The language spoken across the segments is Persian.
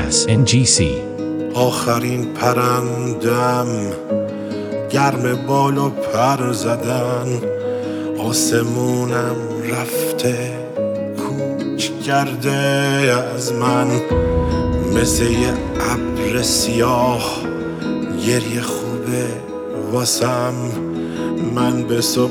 Yes, NGC. آخرین پرندم گرم بال و پر زدن، آسمونم رفته کوچ کرده از من، مثل یه ابر سیاه گریه خوبه واسم. من به صبح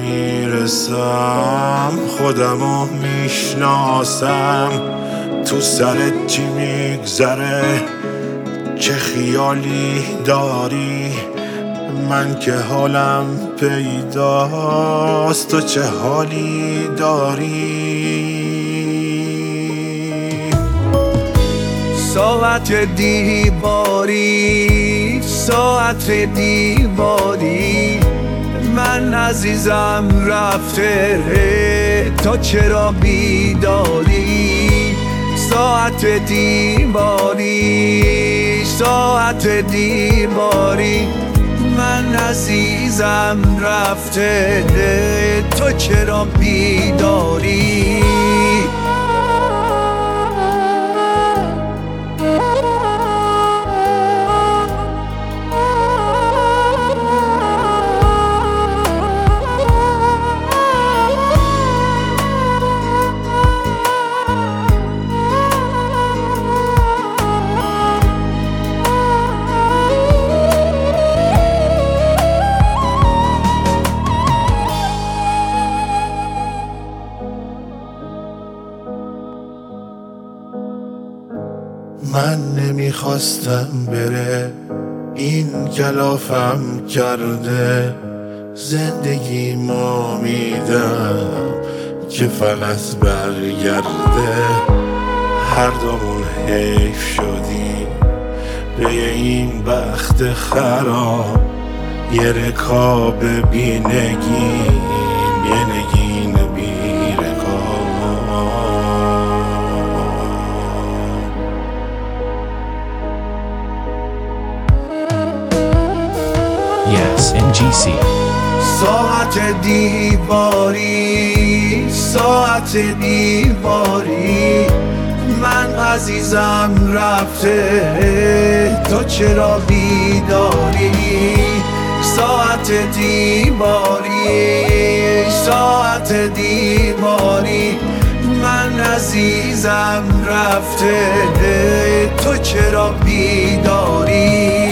نمیرسم، خودمو میشناسم. تو سرت چی میگذره؟ چه خیالی داری؟ من که حالم پیداست، تو چه حالی داری؟ ساعت دیواری، ساعت دیواری، من عزیزم رفته تو چرا بیداری؟ ساعت دیواری، ساعت دیواری، من عزیزم رفته تو چرا بیداری؟ من نمیخواستم بره، این کلافم کرده. زندگی ما میدم که فقط برگرده. هر دومون حیف شدیم به این بخت خراب، یه رکاب بی نگین، یه نگین بی رکاب. Yes, NGC. ساعت دیواری، ساعت دیواری، من عزیزم رفته تو چرا بیداری؟ ساعت دیواری، ساعت دیواری، من عزیزم رفته تو چرا بیداری؟